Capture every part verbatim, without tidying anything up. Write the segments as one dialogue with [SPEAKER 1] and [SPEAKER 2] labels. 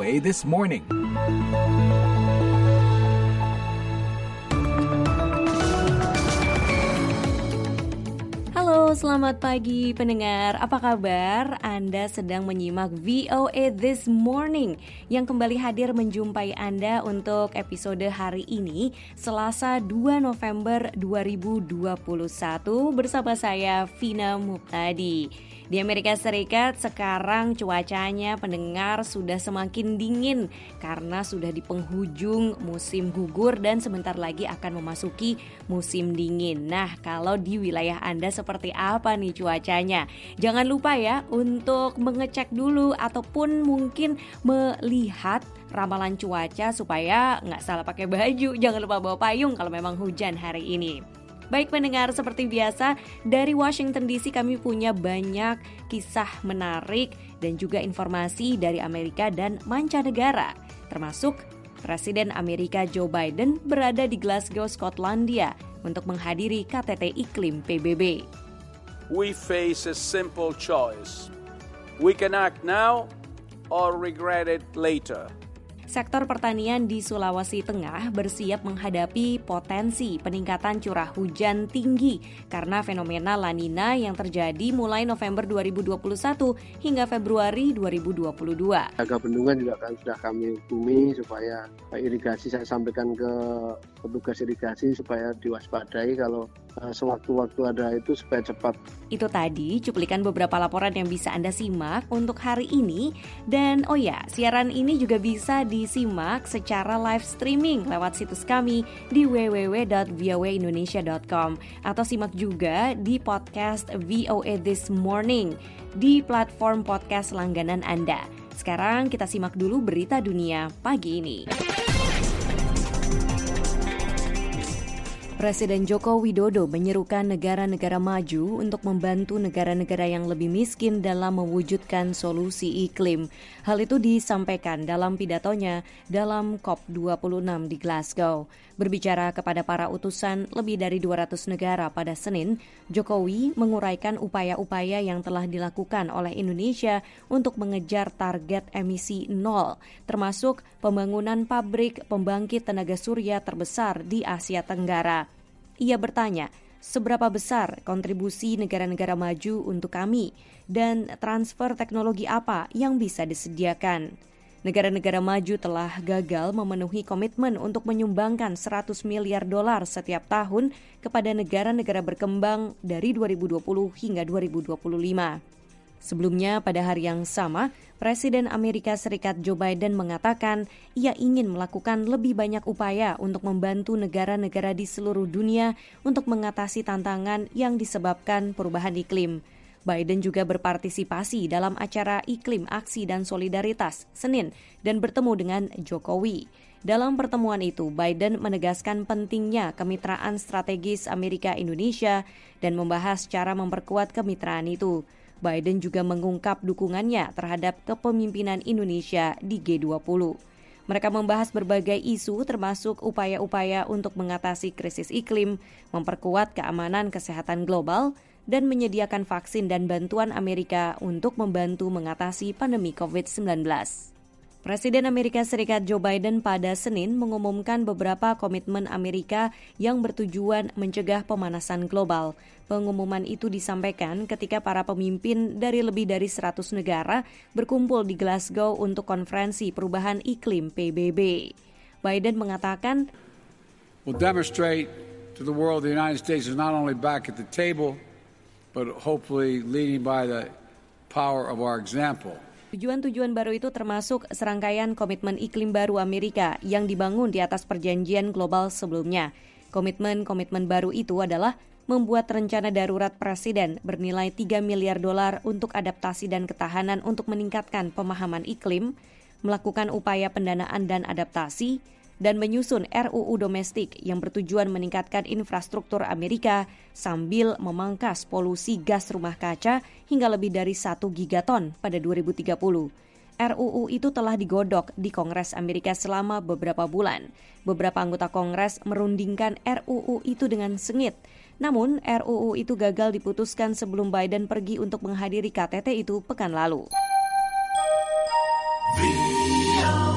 [SPEAKER 1] A This Morning.
[SPEAKER 2] Halo, selamat pagi pendengar. Apa kabar? Anda sedang menyimak V O A This Morning yang kembali hadir menjumpai Anda untuk episode hari ini, Selasa dua November dua ribu dua puluh satu bersama saya Vina Muptadi. Di Amerika Serikat sekarang cuacanya pendengar sudah semakin dingin karena sudah di penghujung musim gugur dan sebentar lagi akan memasuki musim dingin. Nah, kalau di wilayah Anda seperti apa nih cuacanya? Jangan lupa ya untuk mengecek dulu ataupun mungkin melihat ramalan cuaca supaya nggak salah pakai baju. Jangan lupa bawa payung kalau memang hujan hari ini. Baik pendengar, seperti biasa dari Washington D C kami punya banyak kisah menarik dan juga informasi dari Amerika dan mancanegara. Termasuk Presiden Amerika Joe Biden berada di Glasgow, Skotlandia untuk menghadiri K T T Iklim P B B.
[SPEAKER 3] We face a simple choice. We can act now or regret it later.
[SPEAKER 2] Sektor pertanian di Sulawesi Tengah bersiap menghadapi potensi peningkatan curah hujan tinggi karena fenomena La Nina yang terjadi mulai November dua ribu dua puluh satu hingga Februari dua ribu dua puluh dua.
[SPEAKER 4] Jaga bendungan juga kan sudah kami hubungi supaya irigasi, saya sampaikan ke petugas irigasi supaya diwaspadai kalau uh, sewaktu-waktu ada itu supaya cepat.
[SPEAKER 2] Itu tadi cuplikan beberapa laporan yang bisa Anda simak untuk hari ini. Dan oh ya, siaran ini juga bisa disimak secara live streaming lewat situs kami di w w w dot v o a indonesia dot com atau simak juga di podcast V O A This Morning di platform podcast langganan Anda. Sekarang kita simak dulu berita dunia pagi ini. Presiden Joko Widodo menyerukan negara-negara maju untuk membantu negara-negara yang lebih miskin dalam mewujudkan solusi iklim. Hal itu disampaikan dalam pidatonya dalam COP dua puluh enam di Glasgow. Berbicara kepada para utusan lebih dari dua ratus negara pada Senin, Jokowi menguraikan upaya-upaya yang telah dilakukan oleh Indonesia untuk mengejar target emisi nol, termasuk pembangunan pabrik pembangkit tenaga surya terbesar di Asia Tenggara. Ia bertanya, seberapa besar kontribusi negara-negara maju untuk kami dan transfer teknologi apa yang bisa disediakan? Negara-negara maju telah gagal memenuhi komitmen untuk menyumbangkan seratus miliar dolar setiap tahun kepada negara-negara berkembang dari dua ribu dua puluh hingga dua ribu dua puluh lima. Sebelumnya, pada hari yang sama, Presiden Amerika Serikat Joe Biden mengatakan ia ingin melakukan lebih banyak upaya untuk membantu negara-negara di seluruh dunia untuk mengatasi tantangan yang disebabkan perubahan iklim. Biden juga berpartisipasi dalam acara Iklim Aksi dan Solidaritas Senin dan bertemu dengan Jokowi. Dalam pertemuan itu, Biden menegaskan pentingnya kemitraan strategis Amerika-Indonesia dan membahas cara memperkuat kemitraan itu. Biden juga mengungkap dukungannya terhadap kepemimpinan Indonesia di G dua puluh. Mereka membahas berbagai isu termasuk upaya-upaya untuk mengatasi krisis iklim, memperkuat keamanan kesehatan global, dan menyediakan vaksin dan bantuan Amerika untuk membantu mengatasi pandemi covid sembilan belas. Presiden Amerika Serikat Joe Biden pada Senin mengumumkan beberapa komitmen Amerika yang bertujuan mencegah pemanasan global. Pengumuman itu disampaikan ketika para pemimpin dari lebih dari seratus negara berkumpul di Glasgow untuk konferensi perubahan iklim P B B. Biden mengatakan,
[SPEAKER 5] "We'll demonstrate to the world the United States is not only back at the table, but hopefully leading by the power of our example."
[SPEAKER 2] Tujuan-tujuan baru itu termasuk serangkaian komitmen iklim baru Amerika yang dibangun di atas perjanjian global sebelumnya. Komitmen-komitmen baru itu adalah membuat rencana darurat presiden bernilai tiga miliar dolar untuk adaptasi dan ketahanan untuk meningkatkan pemahaman iklim, melakukan upaya pendanaan dan adaptasi, dan menyusun R U U domestik yang bertujuan meningkatkan infrastruktur Amerika sambil memangkas polusi gas rumah kaca hingga lebih dari satu gigaton pada dua ribu tiga puluh. R U U itu telah digodok di Kongres Amerika selama beberapa bulan. Beberapa anggota Kongres merundingkan R U U itu dengan sengit. Namun, R U U itu gagal diputuskan sebelum Biden pergi untuk menghadiri K T T itu pekan lalu.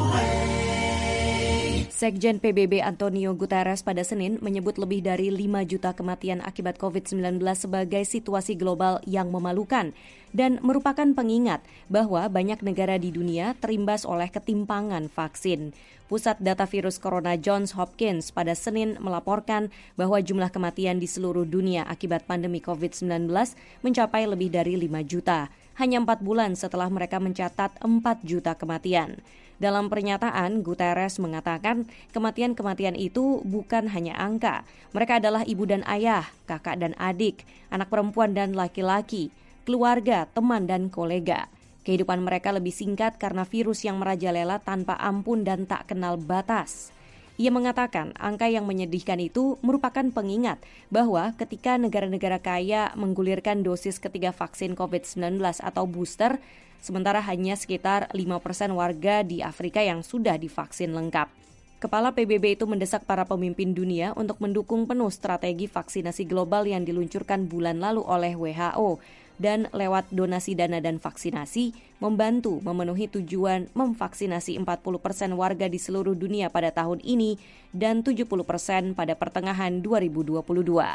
[SPEAKER 2] Sekjen P B B Antonio Guterres pada Senin menyebut lebih dari lima juta kematian akibat covid sembilan belas sebagai situasi global yang memalukan dan merupakan pengingat bahwa banyak negara di dunia terimbas oleh ketimpangan vaksin. Pusat Data Virus Corona Johns Hopkins pada Senin melaporkan bahwa jumlah kematian di seluruh dunia akibat pandemi covid sembilan belas mencapai lebih dari lima juta, hanya empat bulan setelah mereka mencatat empat juta kematian. Dalam pernyataan, Guterres mengatakan kematian-kematian itu bukan hanya angka. Mereka adalah ibu dan ayah, kakak dan adik, anak perempuan dan laki-laki, keluarga, teman dan kolega. Kehidupan mereka lebih singkat karena virus yang merajalela tanpa ampun dan tak kenal batas. Ia mengatakan angka yang menyedihkan itu merupakan pengingat bahwa ketika negara-negara kaya menggulirkan dosis ketiga vaksin covid sembilan belas atau booster, sementara hanya sekitar lima persen warga di Afrika yang sudah divaksin lengkap. Kepala P B B itu mendesak para pemimpin dunia untuk mendukung penuh strategi vaksinasi global yang diluncurkan bulan lalu oleh W H O dan lewat donasi dana dan vaksinasi membantu memenuhi tujuan memvaksinasi empat puluh persen warga di seluruh dunia pada tahun ini dan tujuh puluh persen pada pertengahan dua ribu dua puluh dua.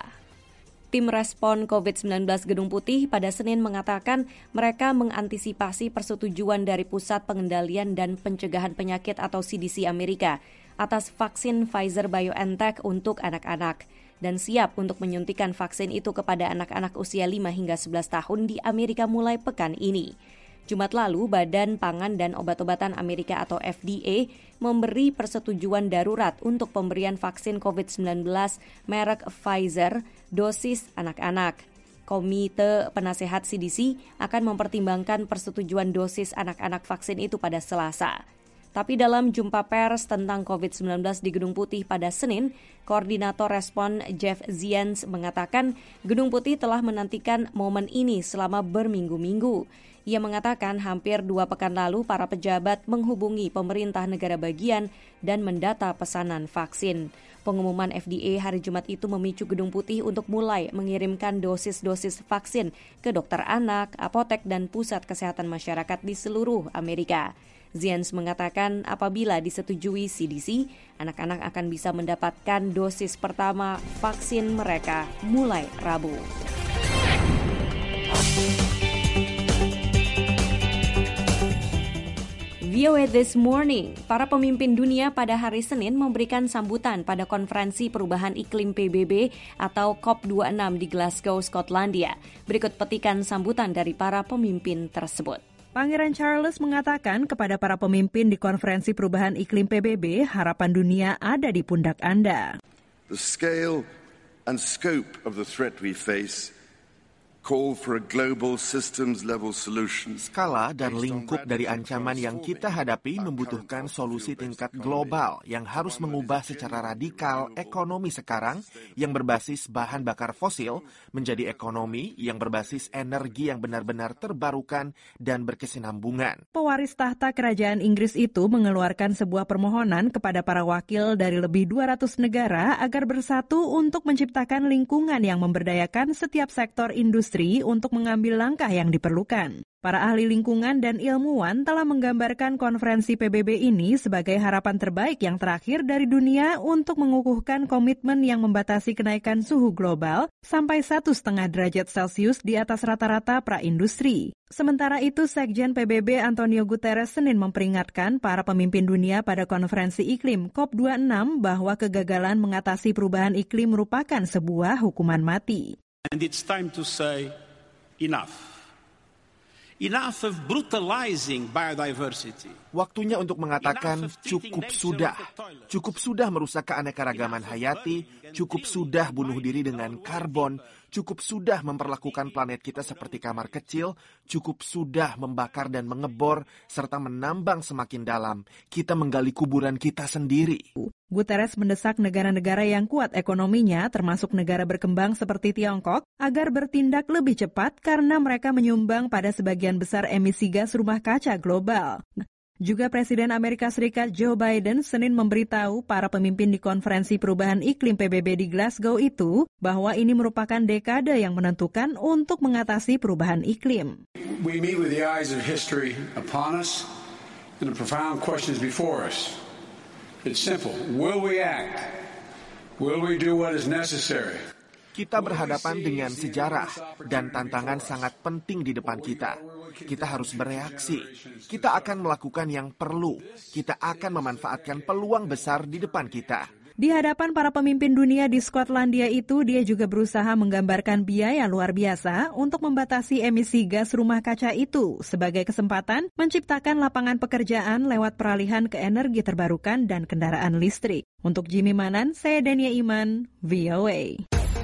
[SPEAKER 2] Tim respon covid sembilan belas Gedung Putih pada Senin mengatakan mereka mengantisipasi persetujuan dari Pusat Pengendalian dan Pencegahan Penyakit atau C D C Amerika atas vaksin Pfizer-BioNTech untuk anak-anak dan siap untuk menyuntikkan vaksin itu kepada anak-anak usia lima hingga sebelas tahun di Amerika mulai pekan ini. Jumat lalu, Badan Pangan dan Obat-obatan Amerika atau F D A memberi persetujuan darurat untuk pemberian vaksin covid sembilan belas merek Pfizer dosis anak-anak. Komite Penasehat C D C akan mempertimbangkan persetujuan dosis anak-anak vaksin itu pada Selasa. Tapi dalam jumpa pers tentang covid sembilan belas di Gedung Putih pada Senin, Koordinator Respon Jeff Zients mengatakan Gedung Putih telah menantikan momen ini selama berminggu-minggu. Ia mengatakan hampir dua pekan lalu para pejabat menghubungi pemerintah negara bagian dan mendata pesanan vaksin. Pengumuman F D A hari Jumat itu memicu Gedung Putih untuk mulai mengirimkan dosis-dosis vaksin ke dokter anak, apotek, dan pusat kesehatan masyarakat di seluruh Amerika. Zients mengatakan apabila disetujui C D C, anak-anak akan bisa mendapatkan dosis pertama vaksin mereka mulai Rabu. V O A This Morning, para pemimpin dunia pada hari Senin memberikan sambutan pada konferensi perubahan iklim P B B atau COP dua puluh enam di Glasgow, Skotlandia. Berikut petikan sambutan dari para pemimpin tersebut.
[SPEAKER 1] Pangeran Charles mengatakan kepada para pemimpin di konferensi perubahan iklim P B B, harapan dunia ada di pundak Anda.
[SPEAKER 6] The scale and scope of the threat we face call for a global systems level solution.
[SPEAKER 7] Skala dan lingkup dari ancaman yang kita hadapi membutuhkan solusi tingkat global yang harus mengubah secara radikal ekonomi sekarang yang berbasis bahan bakar fosil menjadi ekonomi yang berbasis energi yang benar-benar terbarukan dan berkesinambungan.
[SPEAKER 1] Pewaris tahta kerajaan Inggris itu mengeluarkan sebuah permohonan kepada para wakil dari lebih dua ratus negara agar bersatu untuk menciptakan lingkungan yang memberdayakan setiap sektor industri untuk mengambil langkah yang diperlukan. Para ahli lingkungan dan ilmuwan telah menggambarkan konferensi P B B ini sebagai harapan terbaik yang terakhir dari dunia untuk mengukuhkan komitmen yang membatasi kenaikan suhu global sampai satu koma lima derajat Celcius di atas rata-rata praindustri. Sementara itu, Sekjen P B B Antonio Guterres Senin memperingatkan para pemimpin dunia pada konferensi iklim COP dua puluh enam bahwa kegagalan mengatasi perubahan iklim merupakan sebuah hukuman mati.
[SPEAKER 8] And it's time to say enough. Enough of brutalizing biodiversity.
[SPEAKER 7] Waktunya untuk mengatakan cukup sudah. Cukup sudah merusak keanekaragaman hayati, cukup sudah bunuh diri dengan karbon, cukup sudah memperlakukan planet kita seperti kamar kecil, cukup sudah membakar dan mengebor, serta menambang semakin dalam. Kita menggali kuburan kita sendiri.
[SPEAKER 1] Guterres mendesak negara-negara yang kuat ekonominya, termasuk negara berkembang seperti Tiongkok, agar bertindak lebih cepat karena mereka menyumbang pada sebagian besar emisi gas rumah kaca global. Juga Presiden Amerika Serikat Joe Biden Senin memberitahu para pemimpin di konferensi perubahan iklim P B B di Glasgow itu bahwa ini merupakan dekade yang menentukan untuk mengatasi perubahan iklim.
[SPEAKER 5] We meet with the eyes of history upon us and the profound questions before us. It's simple. Will we act? Will we do what is necessary?
[SPEAKER 7] Kita berhadapan dengan sejarah dan tantangan sangat penting di depan kita. Kita harus bereaksi. Kita akan melakukan yang perlu. Kita akan memanfaatkan peluang besar di depan kita.
[SPEAKER 1] Di hadapan para pemimpin dunia di Skotlandia itu, dia juga berusaha menggambarkan biaya luar biasa untuk membatasi emisi gas rumah kaca itu sebagai kesempatan menciptakan lapangan pekerjaan lewat peralihan ke energi terbarukan dan kendaraan listrik. Untuk Jimmy Manan, saya Dania Iman, V O A.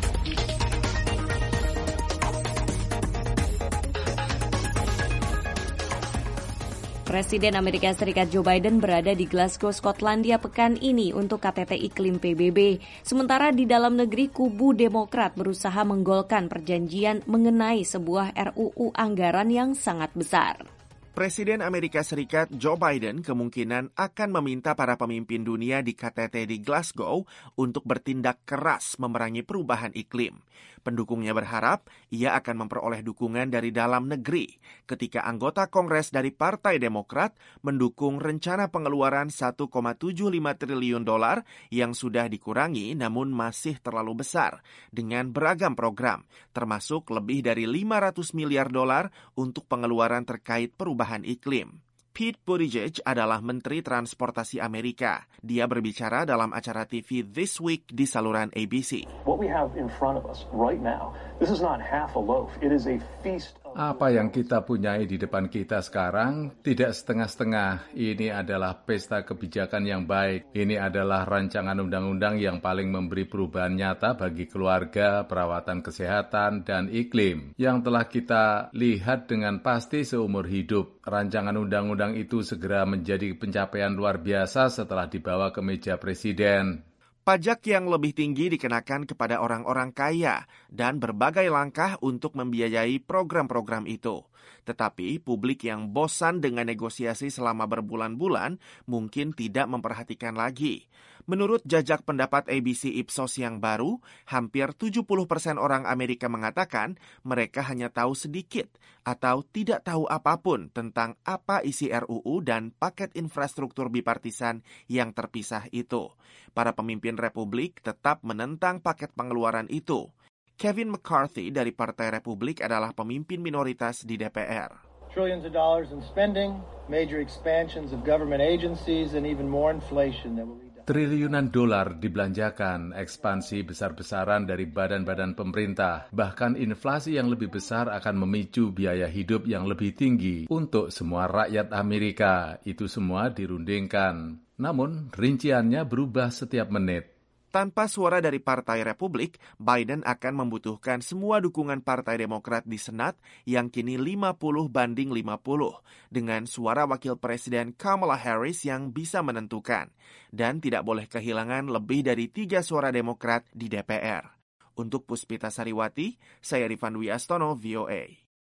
[SPEAKER 2] Presiden Amerika Serikat Joe Biden berada di Glasgow, Skotlandia pekan ini untuk K T T Iklim P B B. Sementara di dalam negeri, kubu Demokrat berusaha menggolkan perjanjian mengenai sebuah R U U anggaran yang sangat besar.
[SPEAKER 7] Presiden Amerika Serikat Joe Biden kemungkinan akan meminta para pemimpin dunia di K T T di Glasgow untuk bertindak keras memerangi perubahan iklim. Pendukungnya berharap ia akan memperoleh dukungan dari dalam negeri ketika anggota Kongres dari Partai Demokrat mendukung rencana pengeluaran satu koma tujuh lima triliun dolar yang sudah dikurangi namun masih terlalu besar dengan beragam program, termasuk lebih dari lima ratus miliar dolar untuk pengeluaran terkait perubahan iklim. Pete Buttigieg adalah Menteri Transportasi Amerika. Dia berbicara dalam acara T V This Week di saluran A B C.
[SPEAKER 9] What we have in front of us right now, this is not half a loaf. It is a feast.
[SPEAKER 10] Apa yang kita punyai di depan kita sekarang tidak setengah-setengah. Ini adalah pesta kebijakan yang baik. Ini adalah rancangan undang-undang yang paling memberi perubahan nyata bagi keluarga, perawatan kesehatan, dan iklim. Yang telah kita lihat dengan pasti seumur hidup. Rancangan undang-undang itu segera menjadi pencapaian luar biasa setelah dibawa ke meja presiden.
[SPEAKER 7] Pajak yang lebih tinggi dikenakan kepada orang-orang kaya dan berbagai langkah untuk membiayai program-program itu. Tetapi publik yang bosan dengan negosiasi selama berbulan-bulan mungkin tidak memperhatikan lagi. Menurut jajak pendapat A B C Ipsos yang baru, hampir tujuh puluh persen orang Amerika mengatakan mereka hanya tahu sedikit atau tidak tahu apapun tentang apa isi R U U dan paket infrastruktur bipartisan yang terpisah itu. Para pemimpin Republik tetap menentang paket pengeluaran itu. Kevin McCarthy dari Partai Republik adalah pemimpin minoritas di D P R.
[SPEAKER 11] Trillions of dollars in spending, major expansions of government agencies, and even more inflation that will lead to...
[SPEAKER 10] Triliunan dolar dibelanjakan, ekspansi besar-besaran dari badan-badan pemerintah, bahkan inflasi yang lebih besar akan memicu biaya hidup yang lebih tinggi untuk semua rakyat Amerika. Itu semua dirundingkan. Namun, rinciannya berubah setiap menit.
[SPEAKER 7] Tanpa suara dari Partai Republik, Biden akan membutuhkan semua dukungan Partai Demokrat di Senat yang kini lima puluh banding lima puluh, dengan suara Wakil Presiden Kamala Harris yang bisa menentukan, dan tidak boleh kehilangan lebih dari tiga suara Demokrat di D P R. Untuk Puspita Sariwati, saya Rifan Dwi Astono, V O A.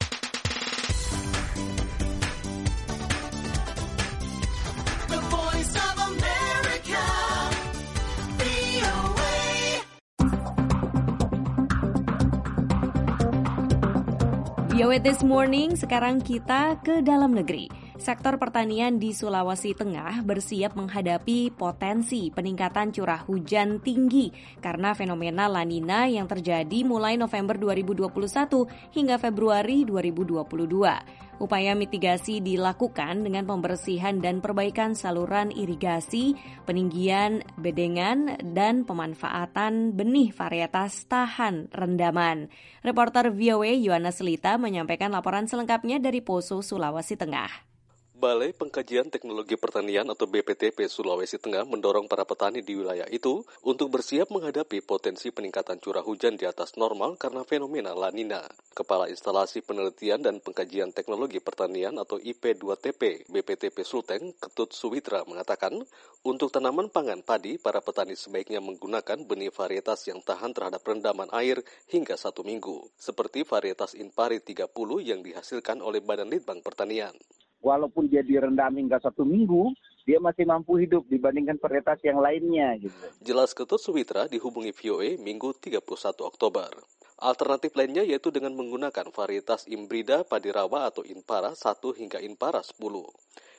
[SPEAKER 2] V O A This Morning, sekarang kita ke dalam negeri. Sektor pertanian di Sulawesi Tengah bersiap menghadapi potensi peningkatan curah hujan tinggi karena fenomena La Nina yang terjadi mulai November dua ribu dua puluh satu hingga Februari dua ribu dua puluh dua. Upaya mitigasi dilakukan dengan pembersihan dan perbaikan saluran irigasi, peninggian bedengan, dan pemanfaatan benih varietas tahan rendaman. Reporter V O A Yohanes Lita menyampaikan laporan selengkapnya dari Poso, Sulawesi Tengah.
[SPEAKER 12] Balai Pengkajian Teknologi Pertanian atau B P T P Sulawesi Tengah mendorong para petani di wilayah itu untuk bersiap menghadapi potensi peningkatan curah hujan di atas normal karena fenomena La Nina. Kepala Instalasi Penelitian dan Pengkajian Teknologi Pertanian atau I P dua T P B P T P Sulteng, Ketut Suwitra mengatakan, untuk tanaman pangan padi, para petani sebaiknya menggunakan benih varietas yang tahan terhadap rendaman air hingga satu minggu, seperti varietas Inpari tiga puluh yang dihasilkan oleh Badan Litbang Pertanian.
[SPEAKER 13] Walaupun dia direndam hingga satu minggu, dia masih mampu hidup dibandingkan varietas yang lainnya. Gitu.
[SPEAKER 12] Jelas Ketut Suwitra dihubungi V O A Minggu tiga puluh satu Oktober. Alternatif lainnya yaitu dengan menggunakan varietas Imbrida Padi Rawa atau Inpara satu hingga Inpara sepuluh.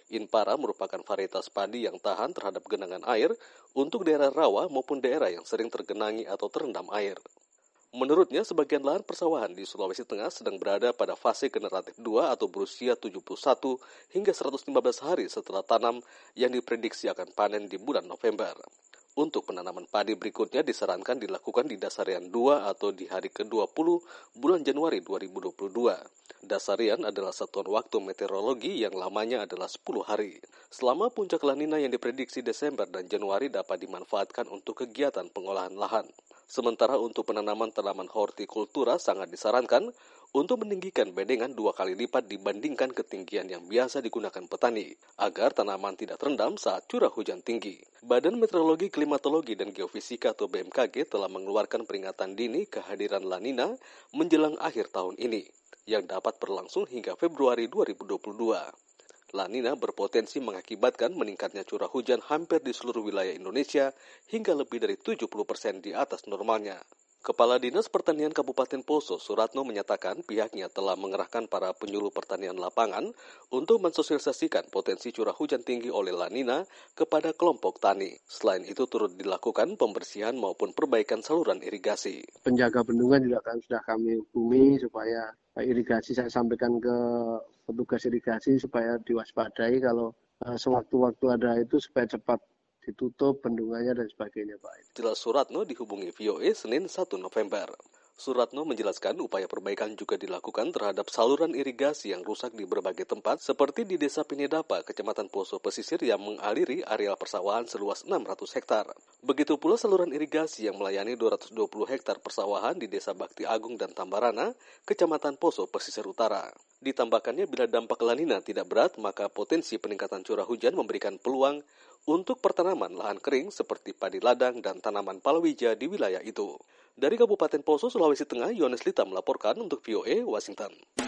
[SPEAKER 12] Inpara merupakan varietas padi yang tahan terhadap genangan air untuk daerah rawa maupun daerah yang sering tergenangi atau terendam air. Menurutnya, sebagian lahan persawahan di Sulawesi Tengah sedang berada pada fase generatif dua atau berusia tujuh puluh satu hingga seratus lima belas hari setelah tanam yang diprediksi akan panen di bulan November. Untuk penanaman padi berikutnya disarankan dilakukan di dasarian dua atau di hari ke dua puluh bulan Januari dua ribu dua puluh dua. Dasarian adalah satuan waktu meteorologi yang lamanya adalah sepuluh hari. Selama puncak La Nina yang diprediksi Desember dan Januari dapat dimanfaatkan untuk kegiatan pengolahan lahan. Sementara untuk penanaman tanaman hortikultura sangat disarankan untuk meninggikan bedengan dua kali lipat dibandingkan ketinggian yang biasa digunakan petani, agar tanaman tidak terendam saat curah hujan tinggi. Badan Meteorologi, Klimatologi, dan Geofisika atau B M K G telah mengeluarkan peringatan dini kehadiran La Nina menjelang akhir tahun ini, yang dapat berlangsung hingga Februari dua ribu dua puluh dua. La Nina berpotensi mengakibatkan meningkatnya curah hujan hampir di seluruh wilayah Indonesia hingga lebih dari tujuh puluh persen di atas normalnya. Kepala Dinas Pertanian Kabupaten Poso, Suratno, menyatakan pihaknya telah mengerahkan para penyuluh pertanian lapangan untuk mensosialisasikan potensi curah hujan tinggi oleh La Nina kepada kelompok tani. Selain itu turut dilakukan pembersihan maupun perbaikan saluran irigasi.
[SPEAKER 4] Penjaga bendungan juga kan sudah kami hubungi supaya irigasi saya sampaikan ke petugas irigasi supaya diwaspadai kalau uh, sewaktu-waktu ada itu supaya cepat ditutup bendungannya dan sebagainya, Pak.
[SPEAKER 12] Jelas Suratno dihubungi V O A Senin satu November. Suratno menjelaskan upaya perbaikan juga dilakukan terhadap saluran irigasi yang rusak di berbagai tempat seperti di Desa Pinedapa, Kecamatan Poso Pesisir yang mengaliri areal persawahan seluas enam ratus hektar. Begitu pula saluran irigasi yang melayani dua ratus dua puluh hektar persawahan di Desa Bakti Agung dan Tambarana, Kecamatan Poso Pesisir Utara. Ditambahkannya bila dampak La Nina tidak berat, maka potensi peningkatan curah hujan memberikan peluang untuk pertanaman lahan kering seperti padi ladang dan tanaman palawija di wilayah itu. Dari Kabupaten Poso, Sulawesi Tengah, Yohanes Lita melaporkan untuk V O A Washington.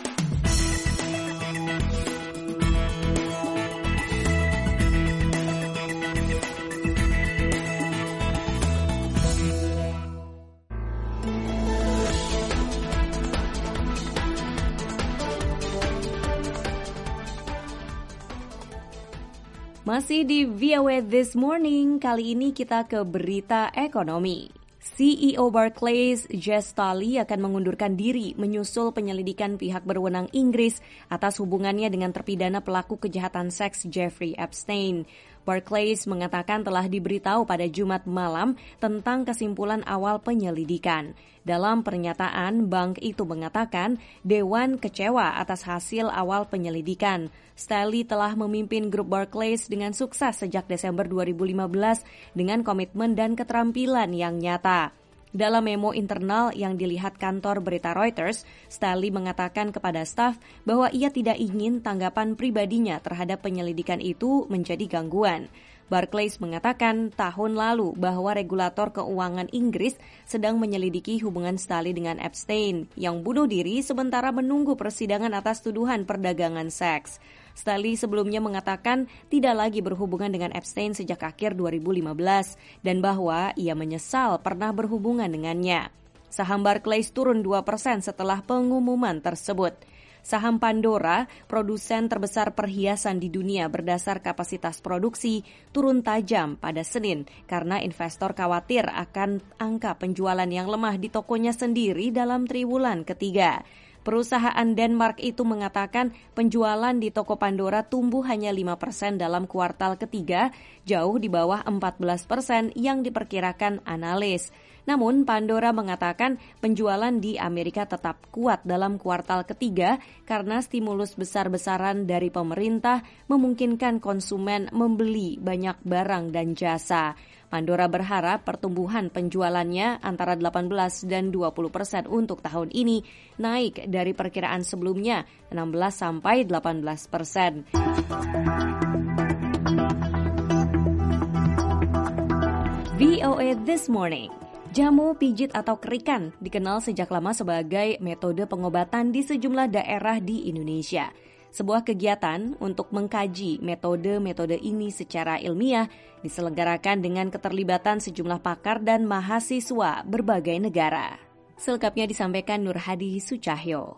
[SPEAKER 2] Masih di V O A This Morning, kali ini kita ke berita ekonomi. C E O Barclays, Jes Staley akan mengundurkan diri menyusul penyelidikan pihak berwenang Inggris atas hubungannya dengan terpidana pelaku kejahatan seks Jeffrey Epstein. Barclays mengatakan telah diberitahu pada Jumat malam tentang kesimpulan awal penyelidikan. Dalam pernyataan, bank itu mengatakan Dewan kecewa atas hasil awal penyelidikan. Staley telah memimpin grup Barclays dengan sukses sejak Desember dua ribu lima belas dengan komitmen dan keterampilan yang nyata. Dalam memo internal yang dilihat kantor berita Reuters, Staley mengatakan kepada staf bahwa ia tidak ingin tanggapan pribadinya terhadap penyelidikan itu menjadi gangguan. Barclays mengatakan tahun lalu bahwa regulator keuangan Inggris sedang menyelidiki hubungan Staley dengan Epstein yang bunuh diri sementara menunggu persidangan atas tuduhan perdagangan seks. Staley sebelumnya mengatakan tidak lagi berhubungan dengan Epstein sejak akhir dua ribu lima belas dan bahwa ia menyesal pernah berhubungan dengannya. Saham Barclays turun dua persen setelah pengumuman tersebut. Saham Pandora, produsen terbesar perhiasan di dunia berdasar kapasitas produksi, turun tajam pada Senin karena investor khawatir akan angka penjualan yang lemah di tokonya sendiri dalam triwulan ketiga. Perusahaan Denmark itu mengatakan penjualan di toko Pandora tumbuh hanya lima persen dalam kuartal ketiga, jauh di bawah empat belas persen yang diperkirakan analis. Namun Pandora mengatakan penjualan di Amerika tetap kuat dalam kuartal ketiga karena stimulus besar-besaran dari pemerintah memungkinkan konsumen membeli banyak barang dan jasa. Pandora berharap pertumbuhan penjualannya antara delapan belas dan dua puluh persen untuk tahun ini, naik dari perkiraan sebelumnya enam belas sampai delapan belas persen. V O A This Morning. Jamu, pijit, atau kerikan dikenal sejak lama sebagai metode pengobatan di sejumlah daerah di Indonesia. Sebuah kegiatan untuk mengkaji metode-metode ini secara ilmiah diselenggarakan dengan keterlibatan sejumlah pakar dan mahasiswa berbagai negara. Selengkapnya disampaikan Nur Hadi Sucahyo.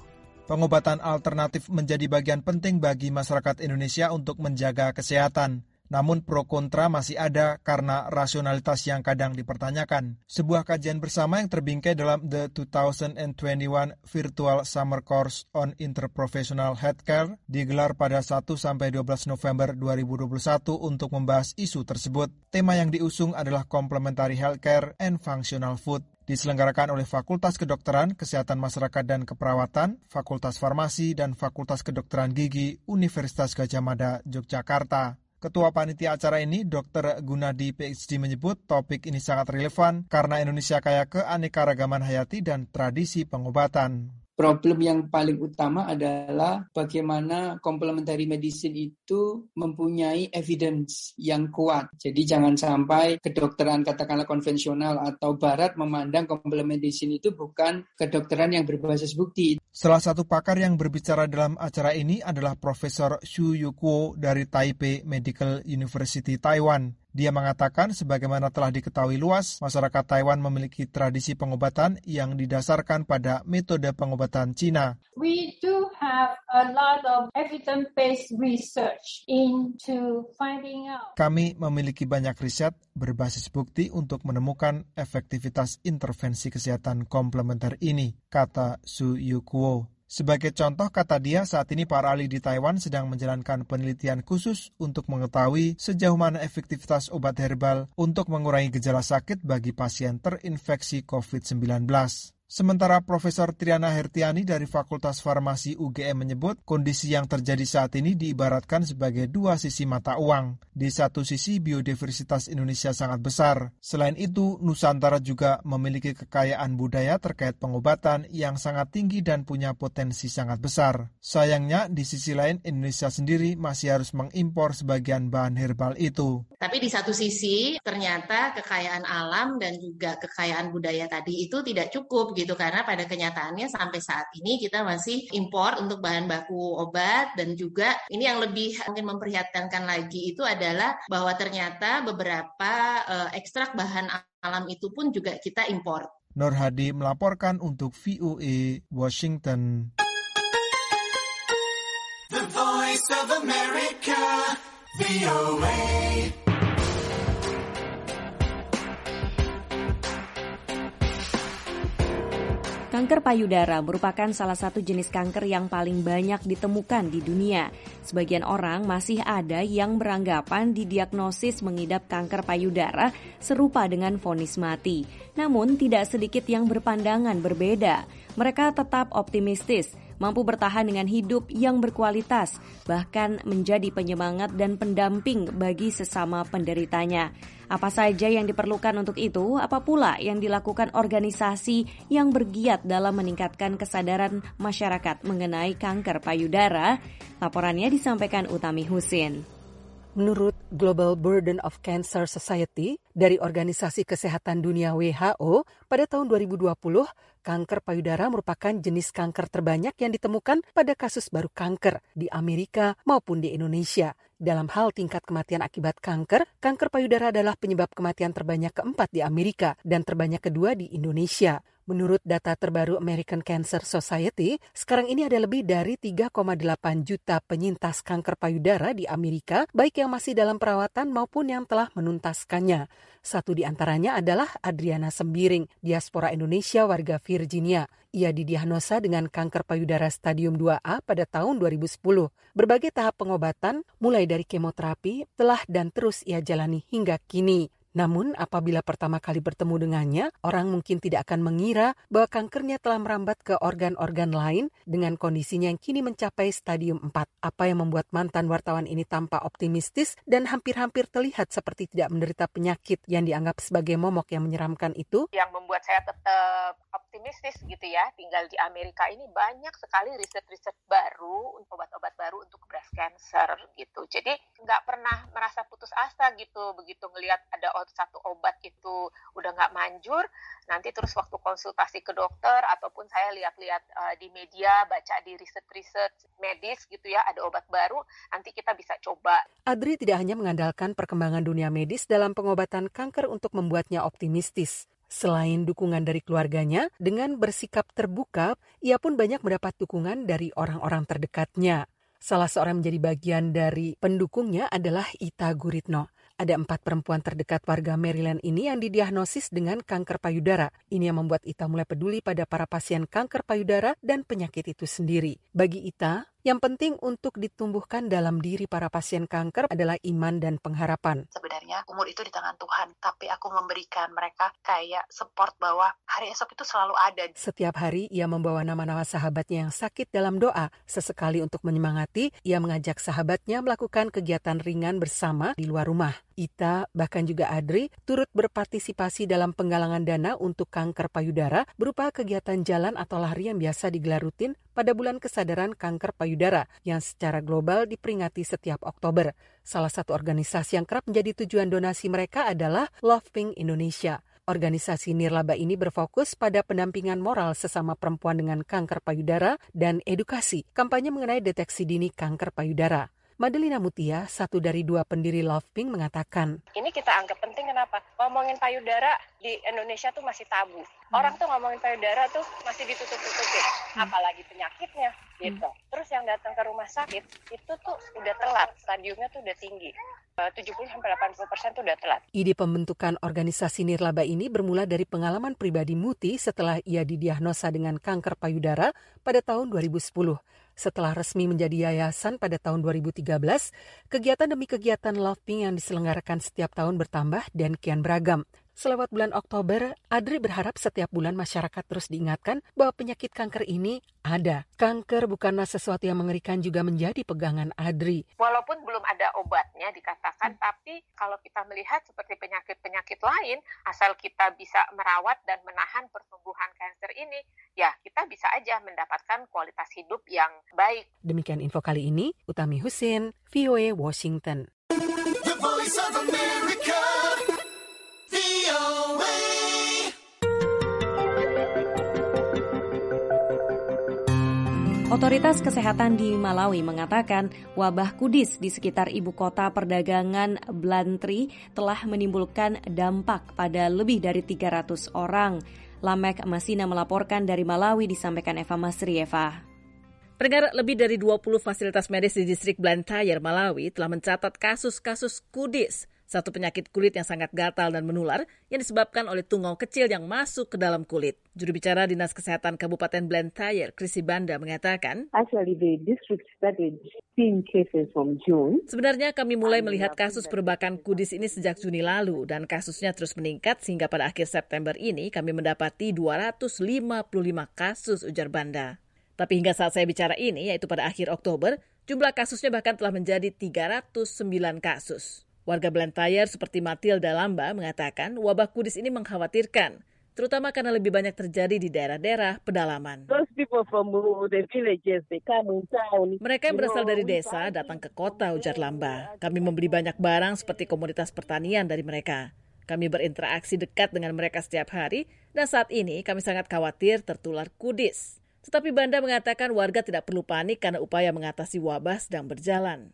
[SPEAKER 14] Pengobatan alternatif menjadi bagian penting bagi masyarakat Indonesia untuk menjaga kesehatan. Namun pro kontra masih ada karena rasionalitas yang kadang dipertanyakan. Sebuah kajian bersama yang terbingkai dalam The dua ribu dua puluh satu Virtual Summer Course on Interprofessional Healthcare digelar pada satu sampai dua belas November dua ribu dua puluh satu untuk membahas isu tersebut. Tema yang diusung adalah Complementary Healthcare and Functional Food. Diselenggarakan oleh Fakultas Kedokteran, Kesehatan Masyarakat dan Keperawatan, Fakultas Farmasi, dan Fakultas Kedokteran Gigi Universitas Gadjah Mada, Yogyakarta. Ketua panitia acara ini, Dokter Gunadi P H D menyebut topik ini sangat relevan karena Indonesia kaya keanekaragaman hayati dan tradisi pengobatan.
[SPEAKER 15] Problem yang paling utama adalah bagaimana complementary medicine itu mempunyai evidence yang kuat. Jadi jangan sampai kedokteran katakanlah konvensional atau barat memandang complementary medicine itu bukan kedokteran yang berbasis bukti.
[SPEAKER 14] Salah satu pakar yang berbicara dalam acara ini adalah Profesor Xu Yukuo dari Taipei Medical University, Taiwan. Dia mengatakan sebagaimana telah diketahui luas, masyarakat Taiwan memiliki tradisi pengobatan yang didasarkan pada metode pengobatan Cina.
[SPEAKER 16] We do have a lot of evidence-based research into finding out.
[SPEAKER 14] Kami memiliki banyak riset berbasis bukti untuk menemukan efektivitas intervensi kesehatan komplementer ini, kata Xu Yukuo. Sebagai contoh, kata dia, saat ini para ahli di Taiwan sedang menjalankan penelitian khusus untuk mengetahui sejauh mana efektivitas obat herbal untuk mengurangi gejala sakit bagi pasien terinfeksi covid sembilan belas. Sementara Profesor Triana Hertiani dari Fakultas Farmasi U G M menyebut kondisi yang terjadi saat ini diibaratkan sebagai dua sisi mata uang. Di satu sisi biodiversitas Indonesia sangat besar. Selain itu, Nusantara juga memiliki kekayaan budaya terkait pengobatan yang sangat tinggi dan punya potensi sangat besar. Sayangnya, di sisi lain Indonesia sendiri masih harus mengimpor sebagian bahan herbal itu.
[SPEAKER 17] Tapi di satu sisi ternyata kekayaan alam dan juga kekayaan budaya tadi itu tidak cukup gitu, karena pada kenyataannya sampai saat ini kita masih impor untuk bahan baku obat, dan juga ini yang lebih mungkin memprihatinkan lagi itu adalah bahwa ternyata beberapa uh, ekstrak bahan alam itu pun juga kita impor.
[SPEAKER 14] Nur Hadi melaporkan untuk V O A Washington.
[SPEAKER 18] The Voice of America, V O A.
[SPEAKER 2] Kanker payudara merupakan salah satu jenis kanker yang paling banyak ditemukan di dunia. Sebagian orang masih ada yang beranggapan didiagnosis mengidap kanker payudara serupa dengan vonis mati. Namun tidak sedikit yang berpandangan berbeda. Mereka tetap optimistis, mampu bertahan dengan hidup yang berkualitas, bahkan menjadi penyemangat dan pendamping bagi sesama penderitanya. Apa saja yang diperlukan untuk itu? Apa pula yang dilakukan organisasi yang bergiat dalam meningkatkan kesadaran masyarakat mengenai kanker payudara? Laporannya disampaikan Utami Husin.
[SPEAKER 19] Menurut Global Burden of Cancer Society dari Organisasi Kesehatan Dunia W H O, pada tahun dua ribu dua puluh, kanker payudara merupakan jenis kanker terbanyak yang ditemukan pada kasus baru kanker di Amerika maupun di Indonesia. Dalam hal tingkat kematian akibat kanker, kanker payudara adalah penyebab kematian terbanyak keempat di Amerika dan terbanyak kedua di Indonesia. Menurut data terbaru American Cancer Society, sekarang ini ada lebih dari tiga koma delapan juta penyintas kanker payudara di Amerika, baik yang masih dalam perawatan maupun yang telah menuntaskannya. Satu di antaranya adalah Adriana Sembiring, diaspora Indonesia warga Virginia. Ia didiagnosa dengan kanker payudara stadium dua A pada tahun dua ribu sepuluh. Berbagai tahap pengobatan, mulai dari kemoterapi, telah dan terus ia jalani hingga kini. Namun apabila pertama kali bertemu dengannya, orang mungkin tidak akan mengira bahwa kankernya telah merambat ke organ-organ lain dengan kondisinya yang kini mencapai stadium empat. Apa yang membuat mantan wartawan ini tampak optimistis dan hampir-hampir terlihat seperti tidak menderita penyakit yang dianggap sebagai momok yang menyeramkan itu?
[SPEAKER 20] Yang membuat saya tetap optimistis gitu ya, tinggal di Amerika ini banyak sekali riset-riset baru, obat-obat baru untuk breast cancer gitu. Jadi nggak pernah merasa putus asa gitu, begitu ngelihat ada satu obat itu udah nggak manjur, nanti terus waktu konsultasi ke dokter ataupun saya lihat-lihat uh, di media, baca di riset-riset medis gitu ya, ada obat baru, nanti kita bisa coba.
[SPEAKER 19] Adri tidak hanya mengandalkan perkembangan dunia medis dalam pengobatan kanker untuk membuatnya optimistis. Selain dukungan dari keluarganya, dengan bersikap terbuka, ia pun banyak mendapat dukungan dari orang-orang terdekatnya. Salah seorang menjadi bagian dari pendukungnya adalah Ita Guritno. Ada empat perempuan terdekat warga Maryland ini yang didiagnosis dengan kanker payudara. Ini yang membuat Ita mulai peduli pada para pasien kanker payudara dan penyakit itu sendiri. Bagi Ita, yang penting untuk ditumbuhkan dalam diri para pasien kanker adalah iman dan pengharapan.
[SPEAKER 20] Sebenarnya umur itu di tangan Tuhan, tapi aku memberikan mereka kayak support bahwa hari esok itu selalu ada.
[SPEAKER 19] Setiap hari ia membawa nama-nama sahabatnya yang sakit dalam doa. Sesekali untuk menyemangati, ia mengajak sahabatnya melakukan kegiatan ringan bersama di luar rumah. Ita, bahkan juga Adri, turut berpartisipasi dalam penggalangan dana untuk kanker payudara berupa kegiatan jalan atau lari yang biasa digelar rutin pada bulan kesadaran kanker payudara yang secara global diperingati setiap Oktober. Salah satu organisasi yang kerap menjadi tujuan donasi mereka adalah Love Pink Indonesia. Organisasi nirlaba ini berfokus pada pendampingan moral sesama perempuan dengan kanker payudara dan edukasi, kampanye mengenai deteksi dini kanker payudara. Madelina Mutia, satu dari dua pendiri Love Pink, mengatakan,
[SPEAKER 20] ini kita anggap penting kenapa? Ngomongin payudara di Indonesia tuh masih tabu. Orang tuh ngomongin payudara tuh masih ditutup-tutupin, apalagi penyakitnya gitu. Terus yang datang ke rumah sakit itu tuh udah telat, stadiumnya tuh udah tinggi. tujuh puluh sampai delapan puluh persen tuh udah telat.
[SPEAKER 19] Ide pembentukan organisasi nirlaba ini bermula dari pengalaman pribadi Muti setelah ia didiagnosa dengan kanker payudara pada tahun dua ribu sepuluh. Setelah resmi menjadi yayasan pada tahun dua ribu tiga belas, kegiatan demi kegiatan Love Pink yang diselenggarakan setiap tahun bertambah dan kian beragam. Selewat bulan Oktober, Adri berharap setiap bulan masyarakat terus diingatkan bahwa penyakit kanker ini ada. Kanker bukanlah sesuatu yang mengerikan juga menjadi pegangan Adri.
[SPEAKER 20] Walaupun belum ada obatnya dikatakan, tapi kalau kita melihat seperti penyakit-penyakit lain, asal kita bisa merawat dan menahan pertumbuhan kanker ini, ya kita bisa aja mendapatkan kualitas hidup yang baik.
[SPEAKER 19] Demikian info kali ini, Utami Husin, V O A Washington.
[SPEAKER 18] The Voice of America.
[SPEAKER 2] Otoritas Kesehatan di Malawi mengatakan wabah kudis di sekitar ibu kota perdagangan Blantyre telah menimbulkan dampak pada lebih dari tiga ratus orang. Lamek Masina melaporkan dari Malawi, disampaikan Eva Masri. Eva.
[SPEAKER 21] Pendengar, lebih dari dua puluh fasilitas medis di distrik Blantyre, Malawi telah mencatat kasus-kasus kudis, satu penyakit kulit yang sangat gatal dan menular yang disebabkan oleh tungau kecil yang masuk ke dalam kulit. Juru bicara Dinas Kesehatan Kabupaten Blantyre, Krisi Banda, mengatakan,
[SPEAKER 22] Actually, the district started seeing cases from June.
[SPEAKER 21] Sebenarnya kami mulai melihat kasus perbakan kudis ini sejak Juni lalu dan kasusnya terus meningkat sehingga pada akhir September ini kami mendapati dua ratus lima puluh lima kasus, ujar Banda. Tapi hingga saat saya bicara ini, yaitu pada akhir Oktober, jumlah kasusnya bahkan telah menjadi tiga ratus sembilan kasus. Warga Blantyre seperti Matilda Lamba mengatakan wabah kudis ini mengkhawatirkan, terutama karena lebih banyak terjadi di daerah-daerah pedalaman. Mereka yang berasal dari desa datang ke kota, ujar Lamba. Kami membeli banyak barang seperti komoditas pertanian dari mereka. Kami berinteraksi dekat dengan mereka setiap hari dan saat ini kami sangat khawatir tertular kudis. Tetapi Banda mengatakan warga tidak perlu panik karena upaya mengatasi wabah sedang berjalan.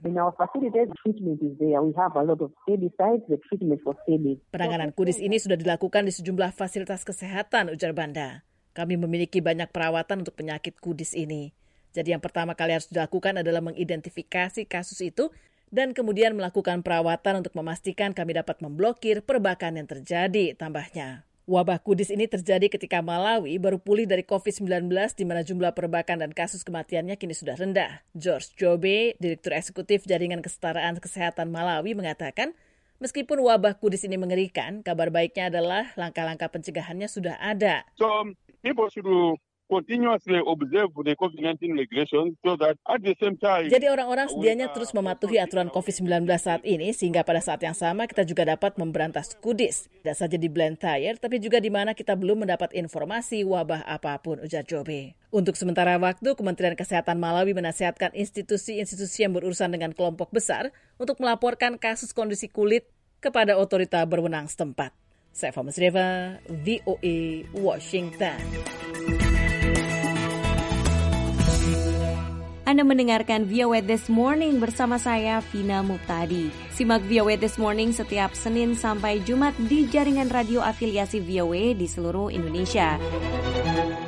[SPEAKER 21] Penanganan kudis ini sudah dilakukan di sejumlah fasilitas kesehatan, ujar Banda. Kami memiliki banyak perawatan untuk penyakit kudis ini. Jadi yang pertama kali harus dilakukan adalah mengidentifikasi kasus itu dan kemudian melakukan perawatan untuk memastikan kami dapat memblokir perbakan yang terjadi, tambahnya. Wabah kudis ini terjadi ketika Malawi baru pulih dari covid sembilan belas di mana jumlah perbakan dan kasus kematiannya kini sudah rendah. George Jobe, Direktur Eksekutif Jaringan Kesetaraan Kesehatan Malawi, mengatakan meskipun wabah kudis ini mengerikan, kabar baiknya adalah langkah-langkah pencegahannya sudah ada.
[SPEAKER 23] So, people should continuously observe the covid nineteen regulations so that at the same time.
[SPEAKER 21] Jadi orang-orang sedianya terus mematuhi aturan covid sembilan belas saat ini sehingga pada saat yang sama kita juga dapat memberantas kudis. Tidak saja di Blantyre tapi juga di mana kita belum mendapat informasi wabah apapun, ujar Jobe. Untuk sementara waktu, Kementerian Kesehatan Malawi menasihatkan institusi-institusi yang berurusan dengan kelompok besar untuk melaporkan kasus kondisi kulit kepada otorita berwenang setempat. Saya Eva Masrieva, V O A, Washington.
[SPEAKER 2] Anda mendengarkan V O A This Morning bersama saya, Vina Muptadi. Simak V O A This Morning setiap Senin sampai Jumat di jaringan radio afiliasi V O A di seluruh Indonesia.